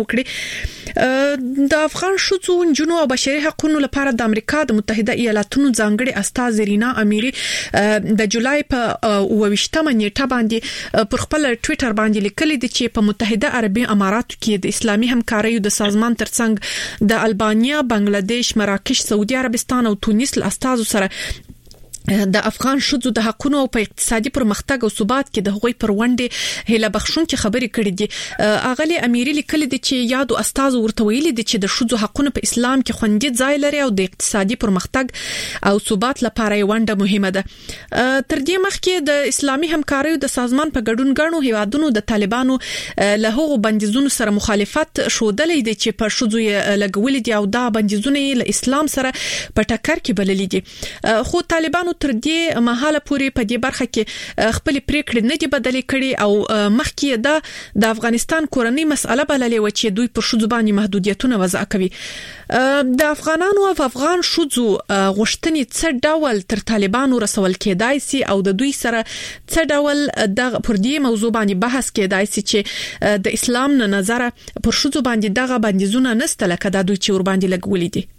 وکړي د افغان شوڅو جنو او بشري حقوقو لپاره د امریکا د متحده ایالاتونو ځانګړي استاذ رینا اميري د جولای په 28مه نیټه باندې پر خپل ټوئیټر باندې لیکلي دي چې په متحده عربي اماراتو کې د اسلامي همکاریو د سازمان ترڅنګ د البانیا، بنگلاديش، مراکش، سعودي عربستان او تونس له استاذو سره د افغان شذو د حقونو او په اقتصادي پرمختګ او ثبات کې د هغوی پر وړاندې هله بخښونکې خبرې کړې دي. اغلی امیری لیکل دي چې یادو استاد ورته ویلي دي چې د شذو حقونه په اسلام کې خوندي ځای لري او د اقتصادي پرمختګ او ثبات لپاره ونده مهمه ده. تر دې مخکې د اسلامي همکاریو د سازمان په ګډون غاڼو هیوادونو د طالبانو له هغو بندیزونو سره مخالفت شودلې دي چې په شذو لګولې دي او دا بندیزونه له اسلام سره په ټکر کې بللې دي. خو طالبانو تر دې مهاله پورې په دې برخه کې خپل پریکړې نه دي بدلې کړې او مخکې د افغانستان کورنۍ مسأله بللې و چې دوی پر شذو باندې محدودیتونه وضع کوي. د افغانانو او افغان شذو غوښتنې څه ډول تر طالبانو رسول کېدای سي او د دوی سره څه ډول د پر دې موضوع باندې بحث کېدای سي چې د اسلام نه نظر پر شذو باندې دغه بندیزونه نسته لکه د دوی چې ور باندې لګولې دي.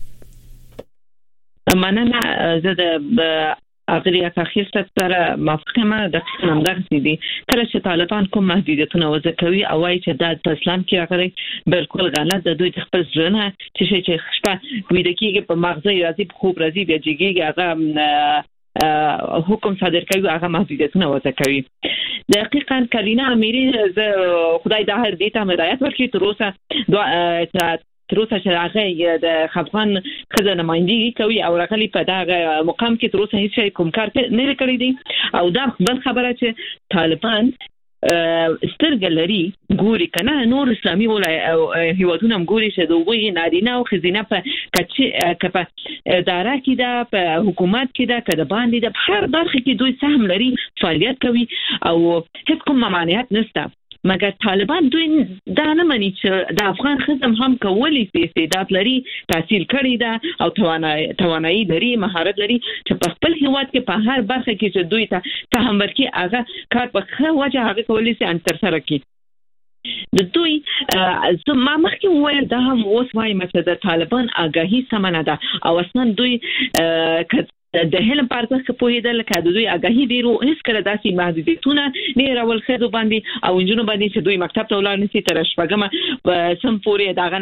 مننه. زه د اغلی اخیر سره موافقه د همدغه دي. کله چې طالبان کوم محدودیتونه وضع کوي او وايي چې د اسلام کې راغلي بالکل غلط د دوی خپل ځنه چې شپه ویده کېږي په مغزه راځي په خوب راځي بیا جګیږي هغه حکم صادر کوي هغه محدودیتونه وضع کوي. دقیقاً کلینا امیری خدای د هر دې ته هدایت ورکړي تر اوسه چې هغه د افغان خزانه نمائندګي کوي او راغلي په دغه مقام کې تر اوسه هیڅ کوم کار نه کړی دی او دا بل خبره چې طالبان سترګلري ګوري کنه نور اسلامي هیوادونه ګوري چې دوی نارینه او خزینه په کپه اداره کې ده په حکومت کې ده کده باندې ده هر برخه کې دوی سهم لري فعالیت کوي او هیڅ کوم ممانعت نشته. مګر طالبان دوی دا نه مني چې د افغان خزم هم کولی سي استعداد لري تحصیل کړی ده او توانایي لري مهارت لري چې په خپل هیواد کې په هر برخه کې چې دوی ته هم ورکي هغه کار په ښه وجه هغه کولی سي ان تر سره کړي. د دوی ما مخکې وویل دا هم اوس وایم چې د طالبان آگاهي سمنه ده او اصلا دوی د هلم پارځه په هیدل کې د دوی آگاهي ډیرو هیڅ کله داسې محدودیتونه نه راول خېدو باندې او انجونو باندې چې دوی مکتب ته ولاړ نشي تر شپږم سم پورې داغه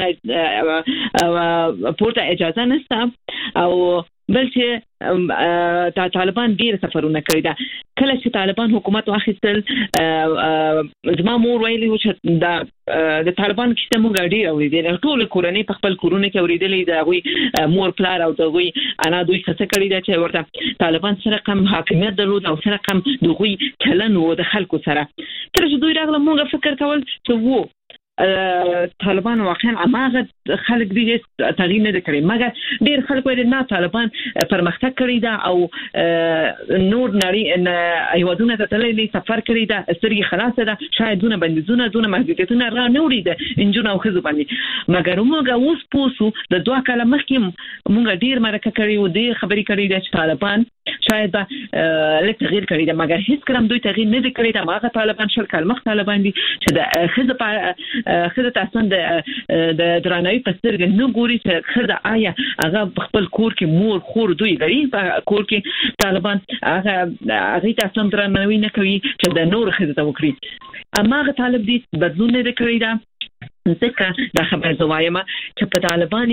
نه پورته اجازه نشته او بل چې طالبان ډیر سفرونه کړی دا. کله چې طالبان حکومت واخیستل زما مور ویلي و چې د طالبان کیسه موږ ډیر اوریدل ټول کورنۍ په خپل کورونه کې اوریدلې دا غوي مور پلار او دوی انا دوی څه کړی دا چې ورته طالبان سره کم حاکمیت درلود او سره کم دوی چلن و د خلکو سره تر چې دوی راغله موږ فکر کول چې وو طالبان واقعا اماغه خلک دې تغییر نه کړی مګر ډیر خلک وایي نه طالبان پرمختګ کړی دا او نور نړۍ ایوادونه ته تللی سفر کړی دا سترګې خلاصه ده شاید دونه بندیزونه دونه محدودیتونه را نه وړي ده انجونه او خزو باندې مګر موږ اوس پوسو د دوه کاله مخکې موږ ډیر مرکه کړی و دې خبرې کړی ده چې طالبان شاید لږ تغییر کړی ده مګر هیڅ کله دوی تغییر نه کړی ده ماغه طالبان شل کال مخ طالبان دي چې د خزه تاسو د درناوي په سترګې نه ګوري چې خزه آیا هغه خپل کور کې مور خور دوی لري په کور کې طالبان هغه تاسو درناوي نه کوي چې د نور خزه ته وکړي اماغه طالب دي بدلون نه کړی ده ځکه دا خبره زوایم چې په طالبان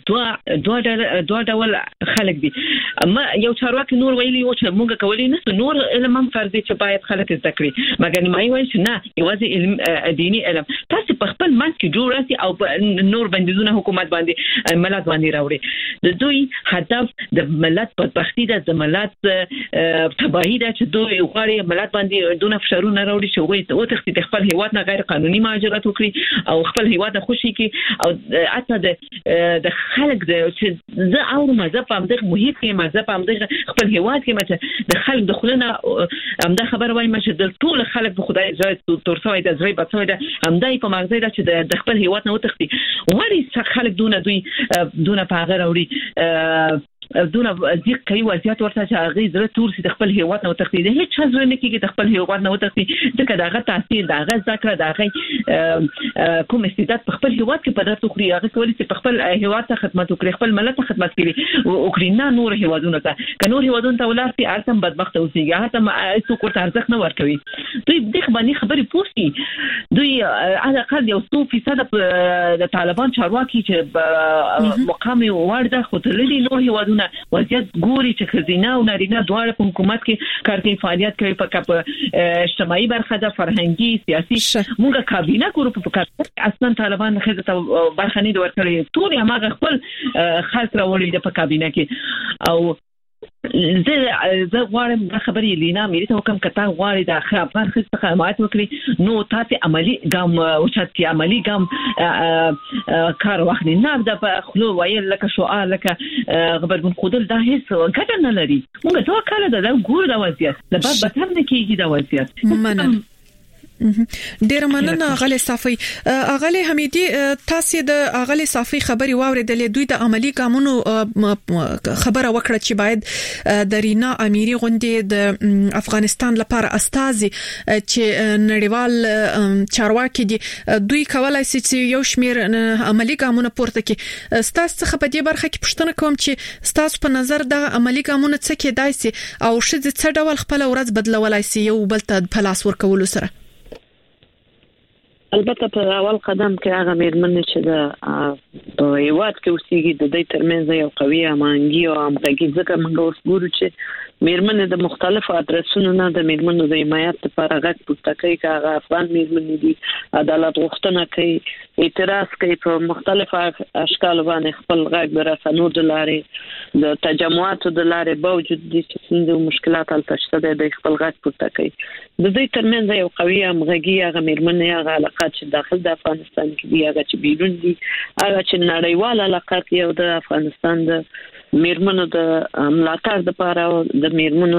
کې دوه ډول خلک دي اما یو چارواکي نور ویلي و چې موږ کولی نه نور علم هم فرض دي چې باید خلک زده کړي مګر ما وایي چې نه یوازې علم دینی علم تاسو په خپل منځ کې جوړ راسي او نور بندیزونه حکومت باندې ملت باندې راوړي د دوی هدف د ملت بدبختی ده د ملت تباہی ده چې دوی غواړي ملت باندې دونه فشارونه راوړي چې وایي او تخت خپل هیواد نه غیر قانوني مهاجرت وکړي او خپل هیواد خوشي کی او اته د خلک د زه او مزه په دغه محیط کې مزه په دغه خپل هیواد کې مته د خلک د خلونه همدا خبر وای مشه د ټول خلک په خدای ځای تورسوي د ځای په څوي د همدای په مغزه ده چې د خپل هیواد نه وتختی وړي خلک دونه په هغه وړي دونه ځکه کوي وضعیت ورته چې هغه زړه تور سي د خپل هیواد نه وتختی د هیڅ ځای نه کېږي د خپل هیواد نه وتختی ځکه داغه تاثیر داغه ذکر داغه کوم استعداد په خپل هیواد کې پدرته خوري هغه کولی چې په خپل هیواد ته خدمت وکړي خپل ملت ته خدمت کړي او کړي نه نور هیوادونو ته کنور هیوادونو ته ولارتي ارتم بدبخت اوسېږي هغه څوک ورته ارزښت نه ورکوي دوی دغه باندې خبرې پوښتي دوی علي اقل یو 100% د طالبان چارواکي چې مقام ورده خو تللي نور هیوادونه ټولنه وضعیت ګوري چې خزینه او نارینه دواړه په حکومت کې کاري فعالیت کوي په اجتماعي برخه د فرهنګي سیاسي موږ کابینه ګورو په کار اصلا طالبان خزه ته برخه نه ورکړي ټول هغه خپل خاص راوړي د په کابینه کې او زه غواړم دا خبرې لینا مې ته حکم کته غواړي د افغان خصوصي حمایت وکړي نو تاسو عملی ګام او چې عملی ګام کار واخلي نه د خلو ویل لکه شعار لکه غبرګون خودل دا هیڅ ګټه نه لري موږ څه کړل دا ګور د وضعیت د بعد به تر نه کیږي د وضعیت مننه ډیر مننه غلې صافي غلې حمیدي تاسو د غلې صافي خبري واوریدلې دوی د عملی ګامونو خبره وکړه چې باید د رینا اميري غونډې د افغانستان لپاره استازي چې نړیوال چارواکي دي دوی کولای شي چې یو شمیر عملی ګامونه پورته کړي ستاسو څخه په دې برخه کې پوښتنه کوم چې ستاسو په نظر د عملی ګامونه څه کېدای شي او څه ډول خپل ورځ بدلولای شي یو بل ته په لاس ورکول سره البته په اول قدم کې هغه مېرمنې چې د هیواد کې اوسېږي د دې ترمنځ یو قوي همغږي او همغږي ځکه موږ اوس ګورو چې مېرمنې د مختلفو ادرسونو نه د مېرمنو د حمایت لپاره غږ پورته کوي چې هغه افغان مېرمنې دي عدالت غوښتنه کوي اعتراض کوي په مختلفو اشکال باندې خپل غږ د رسنیو د لارې د تجمعاتو د لارې باوجود دي چې څنګه مشکلات حل شته د خپل غږ پورته کوي د دې ترمنځ یو قوي همغږي هغه مېرمنې هغه علاقه چې داخل د افغانستان کې دی هغه چې بیرون دي هغه چې نړیوال علاقه کې یو د افغانستان د مېرمنو د ملاتړ لپاره او د مېرمنو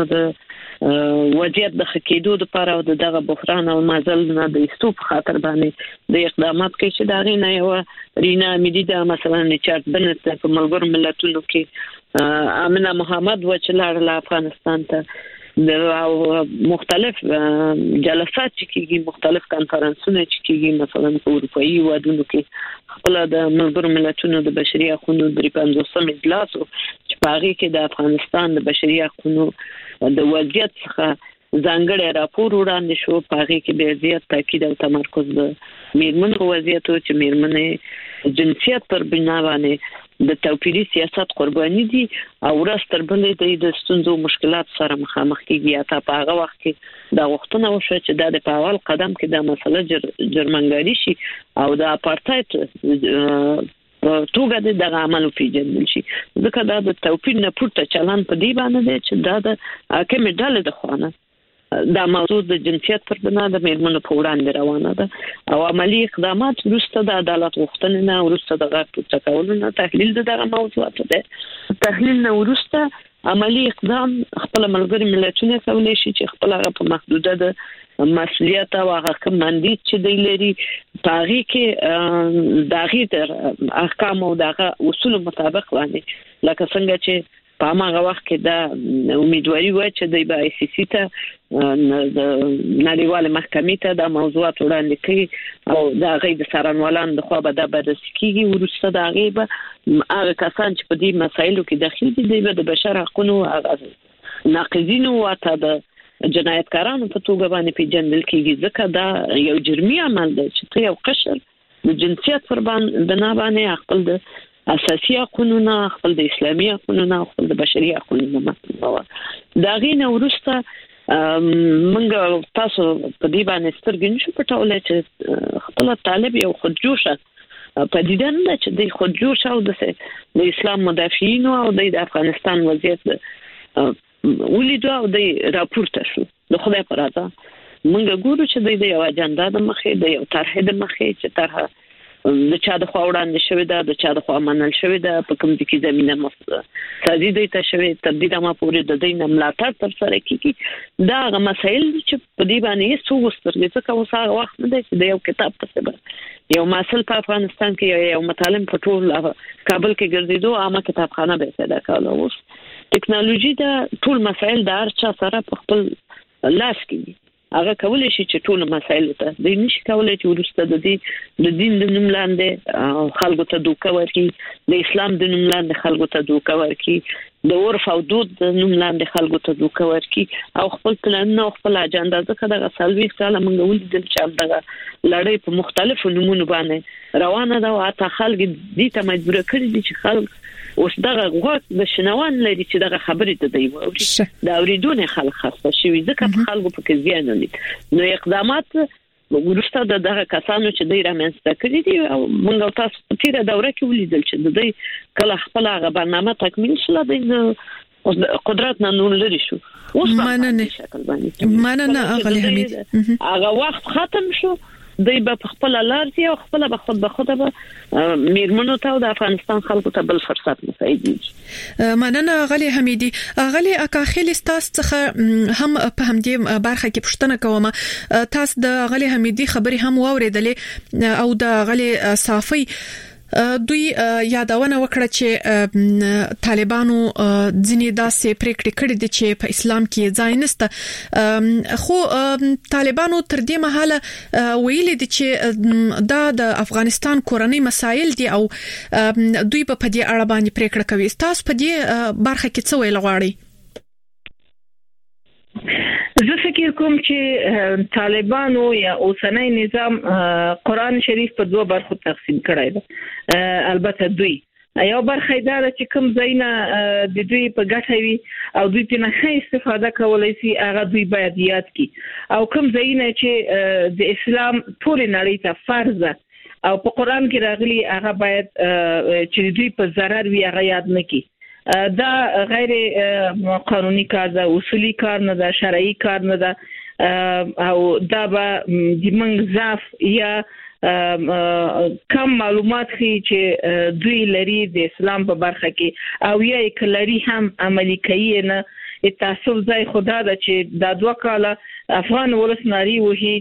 د وضعیت د خکېدو لپاره او دغه بحران او مازل نه د استوب خاطر باندې د اقدامات کوي چې دا غینه یو رینا اميدي د مثلا چارت بنت په ملګرو ملتونو کې امنه محمد وچلار له افغانستان ته د مختلف جلسات چې کیږي مختلف کانفرنسونه چې کیږي مثلا په اروپאי ودونو کې خپل د ملګرو ملتونو د بشري حقوقو د 55 اجلاس چې پاره کې د افغانستان د بشري حقوقو د وضعیت څخه ځانګړی راپور وړاندې شو پاره کې به زیات تاکید او تمرکز د مېرمنو وضعیت او چې مېرمنې جنسیت پر بنا باندې د توپیري سیاست قرباني دي او راستر بلې د ستونزو مشکلات سره مخامخ کیږي یا په هغه وخت کې دا وختونه وشو چې د اول قدم کې د مسله جرمنګاری شي او د اپارټایډ توګه د عمل پیژندل شي ځکه دا د توپیر نه پورته چلن په دی باندې دی چې دا د حاکم ډله د خوانه دا موضوع د جنسیت پر بنا د مېرمنو په وړاندې روانه ده او عملی اقدامات وروسته د عدالت غوښتنې نه وروسته د غږ پورته کولو نه تحلیل دغه موضوعات ده تحلیل نه وروسته عملی اقدام خپل ملګری ملتونه کولای شي چې خپل هغه په محدوده د مسؤلیت او هغه کوم مندي چې دی لري پاره کې دغه احکام او دغه اصول مطابق باندې لکه څنګه چې په هغه وخت کې دا امیدواري و چې د آی سی سی ته د نړیوال محکمې ته د موضوعات وړاندې کوي او دا غي د سرانوالان د خو به د بررسي کیږي ورسته دا غي به هغه کسان چې په دې مسایلو کې داخل دي د بشر حقوقو ناقضینو او ته د جنایتکارانو په توګه باندې پیژندل کیږي ځکه دا یو جرمي عمل دی چې یو قشر د جنسیت پر بنا باندې خپل د اساسي قانون خپل د اسلامي قانون خپل د بشري قانون مطلب دا غینه ورسته منګه تاسو په دې باندې سترګې نشو پټولای چې خپل طالب یو خودجوشه په دې نه چې د خودجوشه او د اسلام مدافعین او د افغانستان وضعیت ولیدو او د راپورته شو د خدای پر اړه منګه ګورو چې د یو اجنډا د مخې د یو طرح د مخې چې طرح د چا د خوا وړاندې شوی دا د چا د خوا منل شوی دا په کوم ځای کې زمينه سازي دی ته شوی تبدیل ما پورې د دې نه ملاتړ تر سره کیږي دا غو مسایل چې په دې باندې څو وسترګې څه کوم ساغه وخت نه دی چې د یو کتاب په څیر یو مسل په افغانستان کې یو مطالب په ټول کابل کې ګرځیدو عامه کتابخانه به پیدا کړو اوس ټکنالوژي دا ټول مسایل د هر چا سره په خپل لاس کې هغه کولای شي چې ټول مسایل ته د نشي کولای چې ورسته د دې د دین د نوم لاندې خلکو ته دوکه ورکړي د اسلام د نوم لاندې خلکو ته دوکه ورکړي د عرف او دود نوم لاندې خلکو ته دوکه ورکي او خپل پلان او خپل اجنډا ځکه دغه سلوي ساله موږ ولیدل چې دغه لړۍ په مختلفو نمونه باندې روانه ده او حتی خلک دې ته مجبور کړي دي چې خلک اوس دغه غوږ د شنوان لري چې دغه خبرې ته دی ووري دا اوریدونه خلک خاصه شوی ځکه خلکو په کې ځان نه نو اقدامات ورسته دغه کسانو چې دوی رامنځته کړی دي او موږ تاسو په تیره دوره کې ولیدل چې دوی کله خپل هغه برنامه تکمیل شله د قدرت نه نور لري شو اوس مننه اغلی حمید هغه وخت ختم شو دوی په خپل لارځي او خپل به خود به خود به میرمنو ته د افغانستان خلکو ته بل فرصت مساعدي مننه غلی حمیدی غلی اکاخیل تاسو څخه هم په همدې برخه کې پوښتنه کوم تاسو د غلی حمیدی خبري هم واوریدلې او د غلی صافي دوی یادونه وکړه چې طالبانو ځینې داسې پریکړې کړې دي چې په اسلام کې ځای نشته خو طالبانو تر دې مهاله ویلي دي چې دا د افغانستان کورنۍ مسایل دي او دوی په دې اړه باندې پریکړه کوي تاسو په دې برخه کې څه ویل غواړئ زه فکر کوم چې طالبانو یا اوسنۍ نظام قرآن شریف په دوه برخو تقسیم کړی دی البته دوی یو برخه دا چې کوم ځایونه د دوی په ګټه وي او دوی ته نه استفاده کولای شي هغه دوی باید یاد کړي او کوم ځایونه چې د اسلام ټول نړۍ ته فرض ده او په قرآن کې راغلي هغه باید چې دوی په ضرر وي هغه یاد نه کړي دا غیر قانوني کار ده اصولي کار نه ده شرعي کار نه ده او دا به د منځ ضعف یا کم معلومات خي چې دوی لري د اسلام په برخه کې او یا کلري هم عملي کوي نه تاسو ځای خدا ده چې دا دوه کاله افغان ولس ناري وهي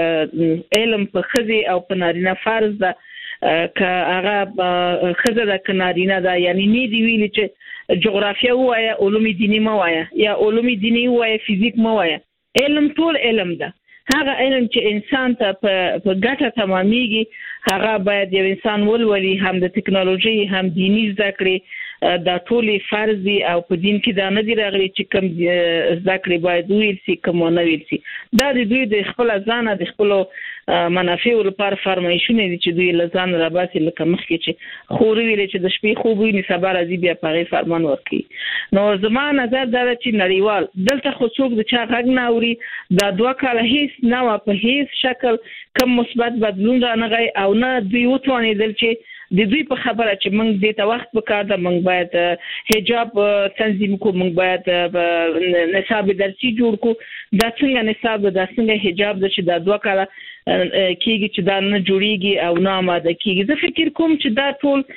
چې علم په خزي او په نارینه فرض ده که هغه خزه د کنارینه ده یعنی نه دی ویل چې جغرافیا وایا علوم دینی ما وایا یا علوم دینی وایا فزیک ما وایا علم ټول علم ده هغه علم چې انسان ته په ګټه تمامېږي هغه باید یو انسان ولولي هم د ټکنالوژي هم دینی زده کړې دا ټول فرض دي او په دین کې دا نه دی راغلي چې کوم زده کړې باید ویل شي کوم نه ویل شي دا د دوی د خپل ځان د خپل منافع لپاره فرمایشونه دي چې دوی لزان را باسي لکه مخکې چې خوري ویل چې د شپې خوب وي صبر ازي بیا په فرمان ورکي نو زموږ نظر دا چې نړیوال دلته خو څوک د چا غږ نه اوري دا دوه کاله هیڅ نه په هیڅ شکل کوم مثبت بدلون را نه غي او نه دوی وتوانیدل چې د دوی په خبره چې موږ د ته وخت وکړ دا موږ باید حجاب تنظیم کو موږ باید نصاب درسي جوړ کو دا څنګه نصاب دا څنګه حجاب د چې دا دوه کاله کېږي چې دا نه جوړیږي او نه آماده کېږي زه فکر کوم چې دا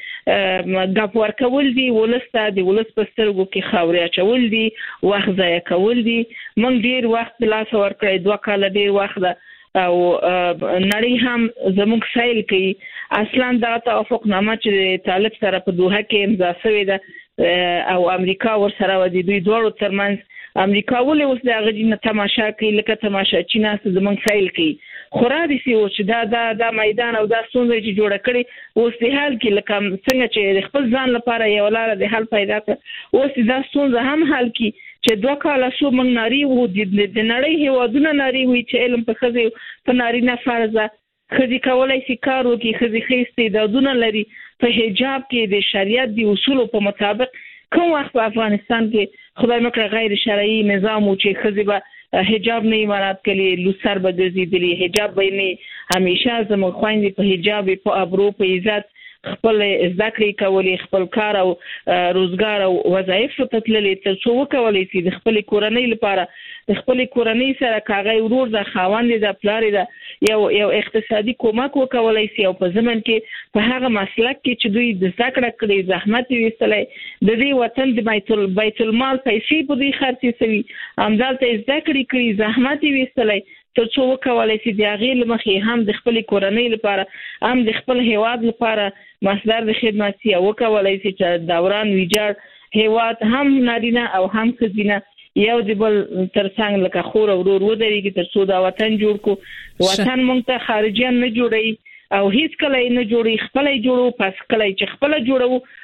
ټول غاپ ورکول دي ولسته د ولس په سترګو کې خاورې اچول دي وخت ضایع کول دي موږ ډیر وخت لاس ورکړی دوه کاله ډیر وخت او نړۍ هم زموږ سایل کوي اصلا دا توافق نامه چې طالب سره په دوحه کې امضا شوې ده او امریکا ور سره ودی دوی دوه ترمنځ امریکا ولې اوس د غږی تماشا کوي لکه تماشا چې ناس زموږ سایل کوي خورا دي چې دا میدان او دا ستونزې چې جوړه کړي اوس د حل کې لکه څنګه چې خپل ځان لپاره یو لار د حل پیدا کړ اوس دا ستونزه هم حل کی چې دوه کاله شو موږ ناري وو د نړۍ هیوادونه ناري وي چې علم په خزي په نارینه فرضه خزي کولای شي کار وکړي خزي خېستې د دونه لري په حجاب کې د شریعت دی اصول په مطابق کوم وخت په افغانستان کې خدای مکړه غیر شرعي نظام او چې خزي به حجاب نه مراد کړي لوسر به ګرځېدلی حجاب به نه همیشه زموږ خويندې په حجاب په ابرو په عزت خپل ذکر کولی خپل کار او روزګار او وظایف ته تللې تر څو وکولای شي د خپل کورنۍ لپاره د خپل کورنۍ سره کاغی ورور د خاوند د پلار د یو اقتصادي کومک وکولای شي او په زمن کې په هغه مسلک کې چې دوی د ذکر کړي زحمت وستلې د دې وطن د بیت المال پیسې په دې خرڅې سوي امدالته ذکر کړي زحمت وستلې تر څو وکولای شي د غیر مخې هم د خپل کورنۍ لپاره هم د خپل هیواد لپاره مصدر د خدماتي وکولای شي چې دوران ویجاړ هیواد هم نارینه او هم ښځینه یو د بل ترڅنګ لکه خور او ورور ودرېږي تر څو دا وطن جوړ کو وطن مونږ ته خارجيان نه جوړي او هیڅ کله نه جوړي خپل جوړو پس کله چې خپل جوړو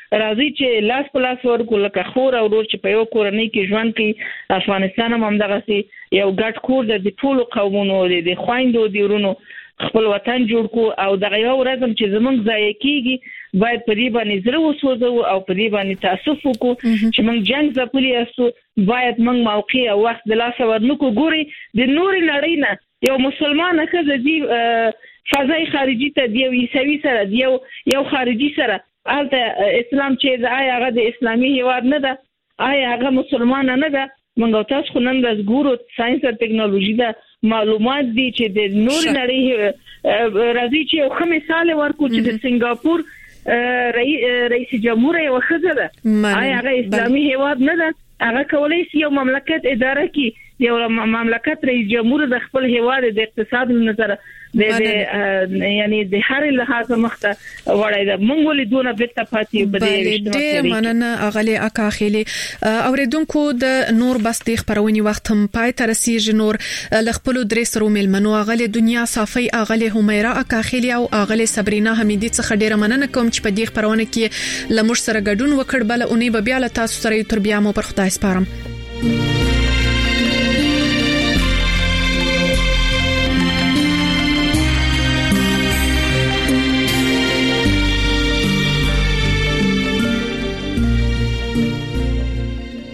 راځي چې لاس په لاس ورکو لکه خور او ورور چې په یو کورنۍ کې ژوند کوي افغانستان هم دغه سي یو ګډ کور د ټولو قومونو د خويندو د ورونو خپل وطن جوړ کو او دغه یو ورځم چې زمونږ ځای کېږي باید په دې باندې زړه وسوځو او په دې باندې تاسف وکړو چې موږ جنگ ځپلي اسو باید موږ موقع او وخت د لاس ورنکو ګوري د نور نړۍ نه یو مسلمان ښځه دی فضای خارجي ته دی عیسوي سره دی یو خارجي سره البته اسلام چې آیا هغه د اسلامي هیواد نه ده آیا هغه مسلمان نه ده موږ تاسو خو نن ورځ ګورو ساينس او ټکنالوژي دا معلومات دي چې د نور نړۍ راځي چې یو ښه مثال ورکو چې د سنگاپور رئیس جمهور یو ښځه ده آیا هغه اسلامي هیواد نه ده هغه کولای شي یو مملکت اداره کړي یو مملکت رئیس جمهور د خپل هیواد د اقتصاد نظر د یعنی د هر لحاظ مخته وړای د منګولې دونه بیت پاتې بده د مننه اغلی اکاخلی اوریدونکو د نور بس د خبرونی وخت هم پای تر رسیدي نور لخپل درې سرو ملمنو اغلی دنیا صافي اغلی همیرا اکاخلی او اغلی صبرینا حمیدی څخه ډیره مننه کوم چې په دې خبرونه کې لمر سره ګډون وکړ بل اونې به بیا له تاسو سره تر بیا مو پر خدای سپارم